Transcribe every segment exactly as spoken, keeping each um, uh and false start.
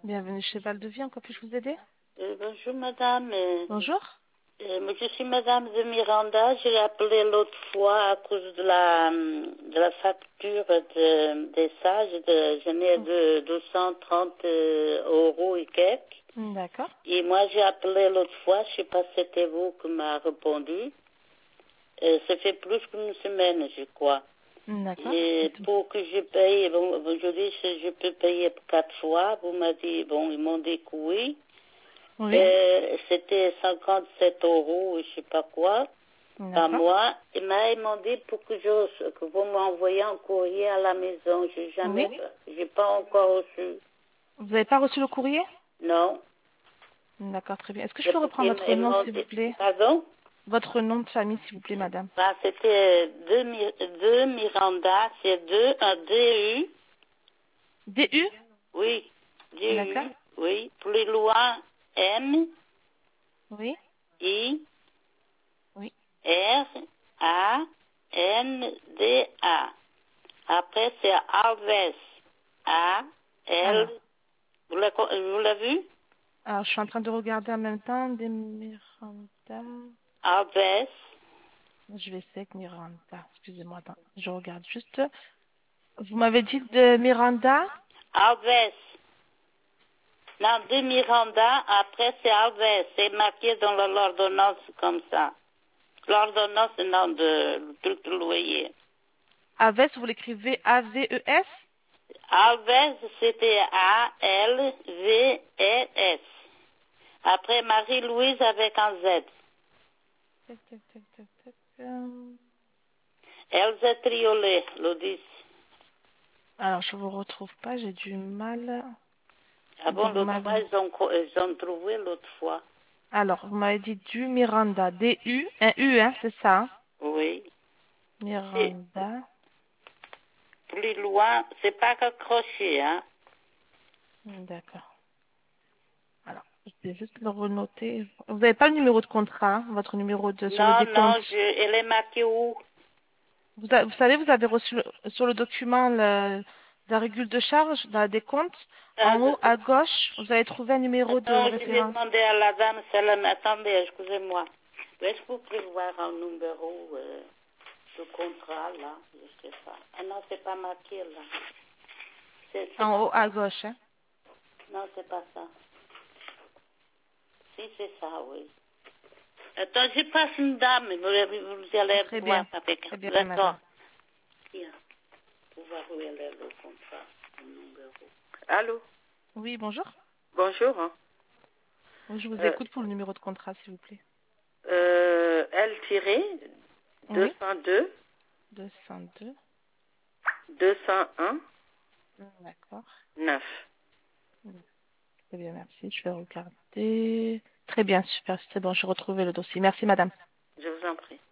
Bienvenue chez Val de Vie, en quoi puis-je vous aider? Euh, bonjour madame. Euh, Bonjour. euh, je suis madame de Miranda. J'ai appelé l'autre fois à cause de la, de la facture de, des sages. De, j'en ai de deux cent trente euh, euros et quelques. D'accord. Et moi j'ai appelé l'autre fois. Je sais pas si c'était vous qui m'a répondu. Euh, ça fait plus qu'une semaine, je crois. D'accord. Et pour que je paye, bon, je dis si je peux payer quatre fois. Vous m'avez dit, bon, ils m'ont dit que oui. Oui. Euh, c'était cinquante-sept euros, je sais pas quoi, par D'accord. mois. Et mais ils m'ont dit pour que je, que vous m'envoyez un courrier à la maison. J'ai jamais, Oui. j'ai pas encore reçu. Vous n'avez pas reçu le courrier? Non. D'accord, très bien. Est-ce que je C'est peux pour reprendre qu'ils votre m- ils nom, m'ont s'il vous dit, plaît? pardon? Votre nom de famille, s'il vous plaît, madame. Ben, c'était deux, Mi- deux Miranda, c'est deux, un D U. D U? Oui. D D'accord. U, oui. Plus loin, M, Oui. I, Oui. R, A, N, D, A. Après, c'est Alves. A, L. Alors, Vous l'avez vous l'avez vu? alors, je suis en train de regarder en même temps des Miranda. Alves. Je vais essayer avec Miranda. Excusez-moi, attends. Je regarde juste. Vous m'avez dit de Miranda? Alves. Non, de Miranda. Après, c'est Alves. C'est marqué dans le- l'ordonnance comme ça. L'ordonnance, non, de tout le loyer. Aves, vous l'écrivez A V E S? Alves, c'était A, L, V, E, S. Après, Marie-Louise avec un Z. Tac, tac, tac, tac, tac. euh. Elsa Triolet, l'Odis. Alors, je vous retrouve pas, j'ai du mal. Ah bon, Donc, vous l'autre m'avez... fois, ils ont, co- ils ont trouvé l'autre fois. Alors, vous m'avez dit du Miranda. D U, un U, hein, c'est ça, hein? Oui. Et Miranda. plus loin, c'est pas accroché, hein. D'accord. Alors, je vais juste le renoter. Vous n'avez pas le numéro de contrat, hein, votre numéro de sur le Non, non, je, décompte. elle est marquée où? Vous, a- vous savez, vous avez reçu le- sur le document le- la régule de charge, la décompte. Ah, En haut à gauche, vous allez trouver un numéro de attends, je vais référence. demander à la dame, celle attendez, excusez-moi. Est-ce que vous pouvez voir un numéro euh, de contrat, là? Je sais pas. Ah non, c'est pas marqué, là. C'est, c'est En pas haut ça. à gauche, hein. Non, c'est pas ça. Si, c'est ça, oui. Attends, je passe une dame, vous, vous allez Très voir bien. avec Très bien, elle. D'accord. madame. Tiens, pour voir où elle est le contrat, le numéro. Allô? Oui, bonjour. Bonjour. Hein. Oui, je vous Euh, écoute pour le numéro de contrat, s'il vous plaît. euh, L Oui. deux cent deux, deux cent deux. deux cent un, D'accord. neuf. Très bien, merci. Je vais regarder. Très bien, super. C'est bon, j'ai retrouvé le dossier. Merci, madame. Je vous en prie.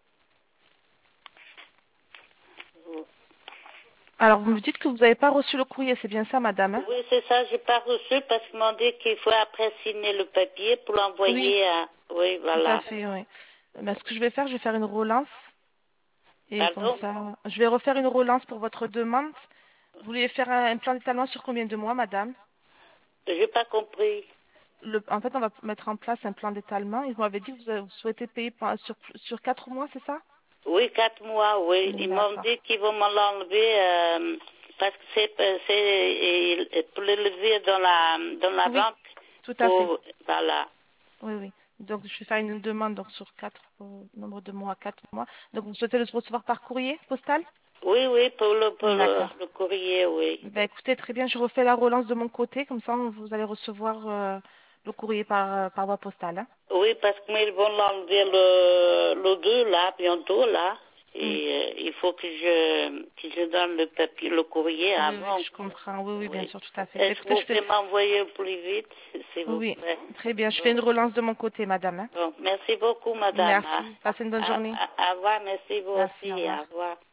Vous- Alors, vous me dites que vous n'avez pas reçu le courrier, c'est bien ça, madame, hein? Oui, c'est ça, j'ai pas reçu parce qu'ils m'ont dit qu'il faut après signer le papier pour Oui, l'envoyer à... Oui, tout à voilà. fait, oui. Mais ce que je vais faire, je vais faire une relance. Et comme Pardon? ça, je vais refaire une relance pour votre demande. Vous voulez faire un, un plan d'étalement sur combien de mois, madame? J'ai pas compris. Le- en fait, on va mettre en place un plan d'étalement. Ils m'avaient dit que vous, avez- vous souhaitez payer par- sur, sur quatre mois, c'est ça? Oui, quatre mois, oui. Ils m'ont D'accord. dit qu'ils vont me l'enlever euh, parce que c'est euh, c'est euh, pour le lever dans la dans la Oui, banque. tout à fait. Pour voilà. Oui, oui. Donc, je vais faire une demande donc, sur quatre, euh, nombre de mois, quatre mois. Donc, vous souhaitez le recevoir par courrier postal? Oui, oui, pour le pour le, D'accord. le courrier, oui. Ben, écoutez, très bien, je refais la relance de mon côté, comme ça, vous allez recevoir euh, le courrier par, euh, par voie postale, hein. Oui, parce que moi, ils vont l'enlever le le deux là bientôt là. Mm. Et euh, il faut que je que je donne le papier, le courrier Oui, oui, avant. je comprends. Oui, oui, bien Oui. sûr, tout à fait. Ben, Est-ce que écoutez, vous je fais... pouvez m'envoyer plus vite, s'il vous Oui, plaît? très bien, je fais une relance de mon côté, madame, hein. Bon, merci beaucoup, madame. Merci. Passez une bonne À, journée. à, à revoir, merci vous Merci, au aussi. Au revoir. revoir.